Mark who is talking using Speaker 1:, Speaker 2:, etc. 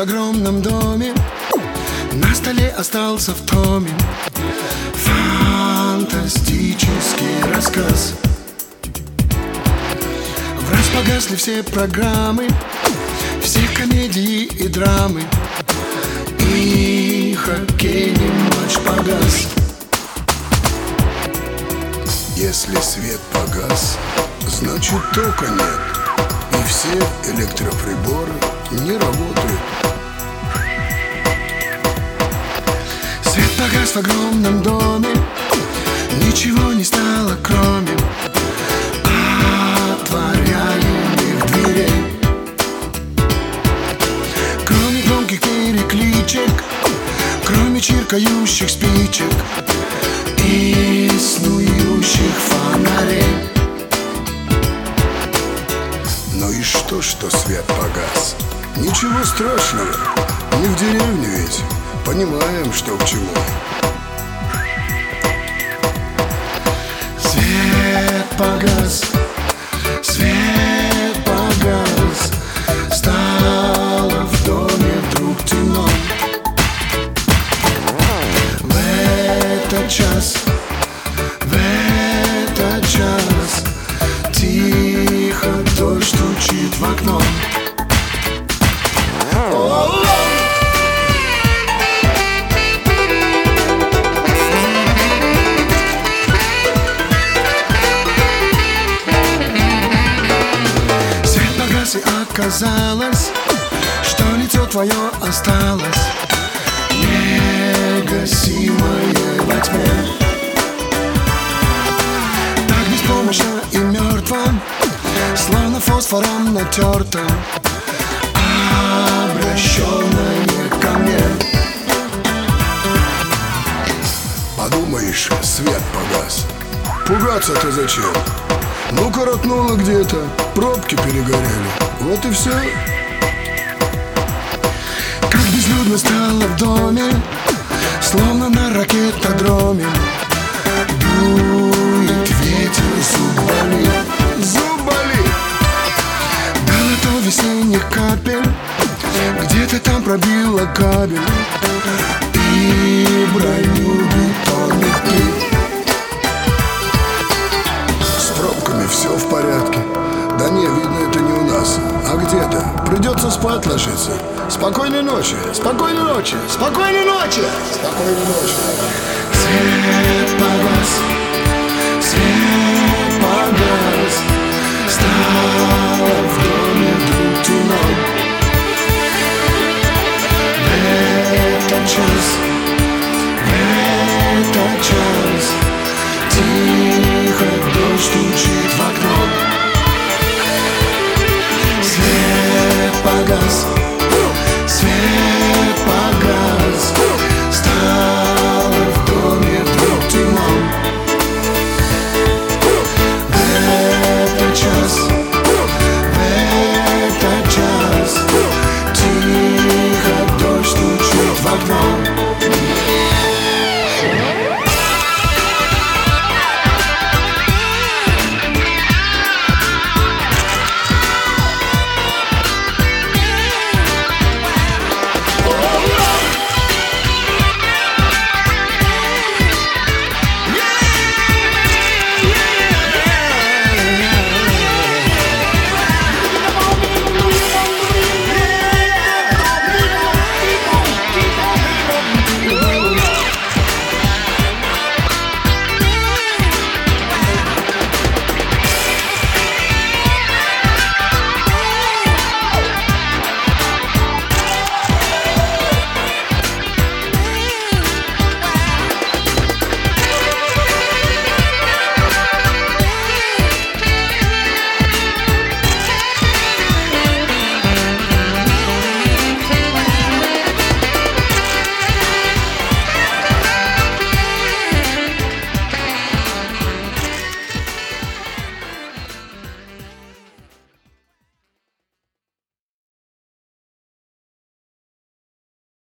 Speaker 1: огромном доме, на столе остался в томе фантастический рассказ. Враз погасли все программы, все комедии и драмы, и хоккейный матч погас.
Speaker 2: Если свет погас, значит тока нет, и все электроприборы не работают.
Speaker 1: Свет погас в огромном доме, ничего не стало, кроме отворяемых дверей. Кроме громких перекличек, кроме чиркающих спичек и снующих фонарей.
Speaker 2: Ну и что свет погас? Ничего страшного, не в деревне ведь, понимаем, что к чему.
Speaker 1: Свет погас, свет погас, стало в доме вдруг темно. В этот час тихо дождь стучит в окно. Свет погас, и оказалось, что лицо твое осталось негасимое во тьме. Так беспомощно и мертво, словно фосфором натерто, обращенное ко мне.
Speaker 2: Подумаешь, свет погас. Пугаться-то зачем? Ну, коротнуло где-то, пробки перегорели, вот и все.
Speaker 1: Как безлюдно стало в доме, словно на ракетодроме. Дует ветер, зуб болит,
Speaker 2: Зуб болит.
Speaker 1: дало то весенних капель, где-то там пробило кабель и броню бетонных плит.
Speaker 2: С пробками все в порядке. Да не, видно, это не у нас, а где-то. Придется спать ложиться. Спокойной ночи, спокойной ночи, спокойной ночи, спокойной ночи.
Speaker 1: Свет погас, свет погас, стало в доме вдруг темно. В этот час